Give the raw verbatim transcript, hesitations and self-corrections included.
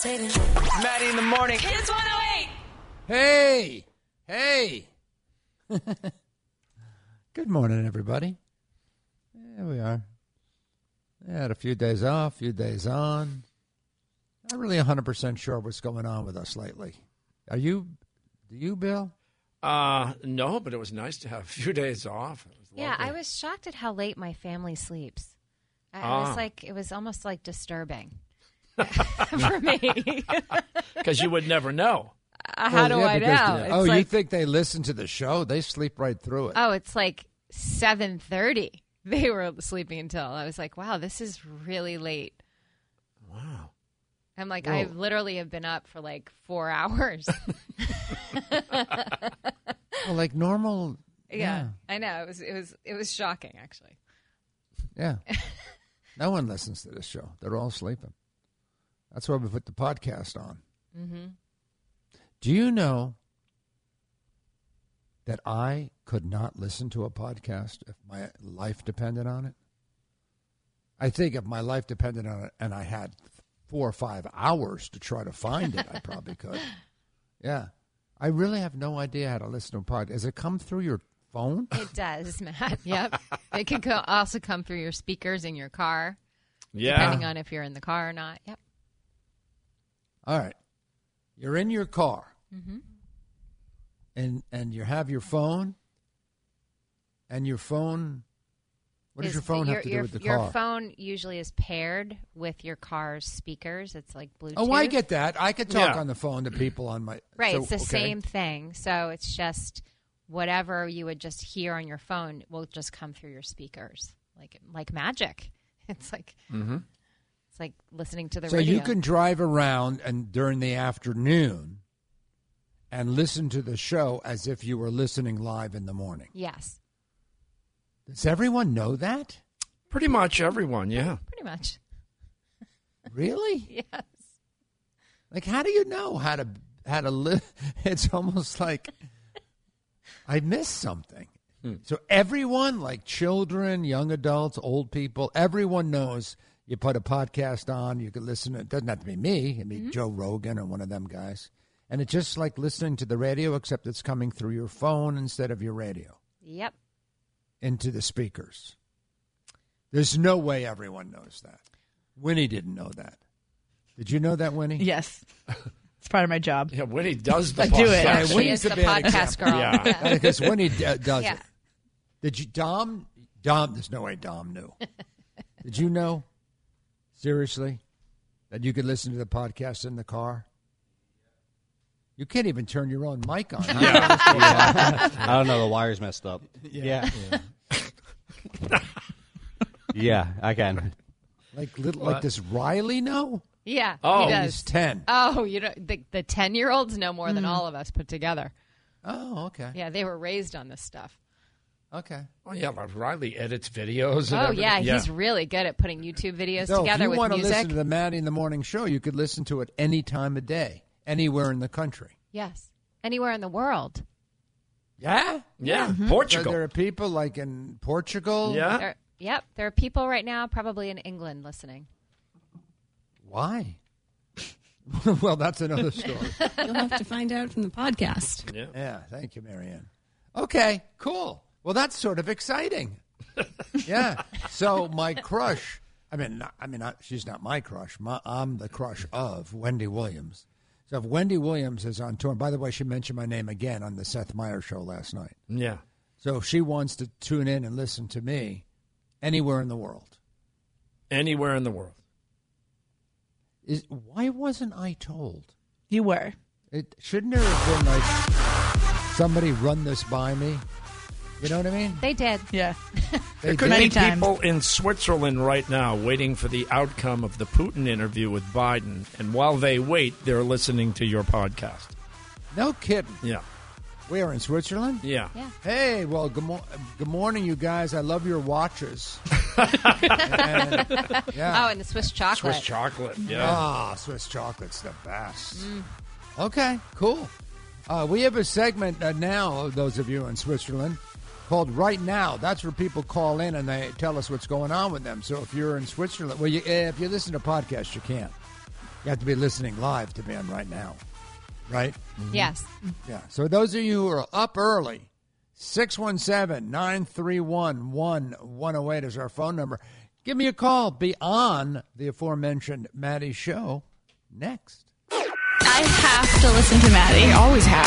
Maddie in the morning. Kids one oh eight. Hey, hey. Good morning, everybody. There we are. I had a few days off, few days on. Not really one hundred percent sure what's going on with us lately. Are you, do you, Bill? Uh, no, but it was nice to have a few days off. It was Yeah, lovely. I was shocked at how late my family sleeps. I, I Ah. was like, it was almost like disturbing for me. Because you would never know. Uh, How do yeah, I because- know? It's Oh, you like, think they listen to the show? They sleep right through it. oh, it's like seven thirty. They were sleeping until. I was like, wow, this is really late. Wow. I'm like, Whoa. I literally have been up for like four hours. Well, like normal. yeah, Yeah. I know. It was it was it was shocking, actually. Yeah. No one listens to this show. They're all sleeping. That's why we put the podcast on. Mm-hmm. Do you know that I could not listen to a podcast if my life depended on it? I think if my life depended on it and I had four or five hours to try to find it, I probably could. Yeah. I really have no idea how to listen to a podcast. Does it come through your phone? It does, Matt. Yep. It could co- also come through your speakers in your car, Yeah. depending on if you're in the car or not. Yep. All right. You're in your car. Mm-hmm. And and you have your phone, and your phone. What does Is your phone your, have to your, do with the your car? phone usually is paired with your car's speakers. It's like Bluetooth. Oh, I get that. I could talk Yeah. on the phone to people on my Right, so- it's the okay. same thing. So it's just whatever you would just hear on your phone will just come through your speakers, like like magic. It's like Mm-hmm. it's like listening to the So radio. you can drive around and during the afternoon and listen to the show as if you were listening live in the morning. Yes, Does everyone know that? Pretty much everyone, yeah. pretty much. Really? Yes. Like, how do you know how to how to live? It's almost like I missed something. Hmm. So everyone, like children, young adults, old people, everyone knows you put a podcast on, you can listen to it. It doesn't have to be me. It can be Mm-hmm. Joe Rogan or one of them guys. And it's just like listening to the radio, except it's coming through your phone instead of your radio Yep. into the speakers. There's no way everyone knows that. Winnie didn't know that. Did you know that, Winnie? Yes. It's part of my job. Yeah, Winnie does the I do it. podcast. Sorry, She Winnie's is a the bad podcast example. girl. Yeah. Because Winnie d- does Yeah. it. Did you, Dom? Dom, there's no way Dom knew. Did you know, seriously, that you could listen to the podcast in the car? You can't even turn your own mic on. Yeah. I don't know. The wire's messed up. Yeah. Yeah, I can. Like little, like does Riley know? Yeah. Oh. he He's does. ten. Oh, you know the the ten year olds know more Hmm. than all of us put together. Oh, okay. Yeah, they were raised on this stuff. Okay. Oh, yeah, but Riley edits videos and Oh everything. yeah, he's really good at putting YouTube videos So if together you with want to music. listen to the Maddie in the Morning Show, you could listen to it any time of day, anywhere in the country. Yes, anywhere in the world. Yeah? Yeah, Mm-hmm. So Portugal. there are people like in Portugal? Yeah. There, yep, there are people right now, probably in England, listening. Why? Well, that's another story. You'll have to find out from the podcast. Yeah. Yeah, thank you, Marianne. Okay, cool. Well, that's sort of exciting. Yeah. So my crush, I mean, not, I mean, not, she's not my crush. My, I'm the crush of Wendy Williams. So if Wendy Williams is on tour, and by the way, she mentioned my name again on the Seth Meyers show last night. Yeah. So if she wants to tune in and listen to me anywhere in the world, Anywhere in the world. is why wasn't I told? You were. It shouldn't there have been like somebody run this by me? You know what I mean? They did. Yeah. They Could did. Many be times. people in Switzerland right now waiting for the outcome of the Putin interview with Biden, and while they wait, they're listening to your podcast. No kidding. Yeah. We are in Switzerland? Yeah. Yeah. Hey, well, good, mo- good morning, you guys. I love your watches. And, yeah. Oh, and the Swiss chocolate. Swiss chocolate. Yeah. Ah, Swiss chocolate's the best. Okay, cool. Uh, we have a segment uh, now, those of you in Switzerland, called Right Now. That's where people call in and they tell us what's going on with them. So if you're in Switzerland, well, you, if you listen to podcasts, you can't. You have to be listening live to be on right now, right? Yes. Yeah. So those of you who are up early, six one seven, nine three one, one one oh eight is our phone number. Give me a call. Be on the aforementioned Maddie Show next. I have to listen to Maddie. Always have.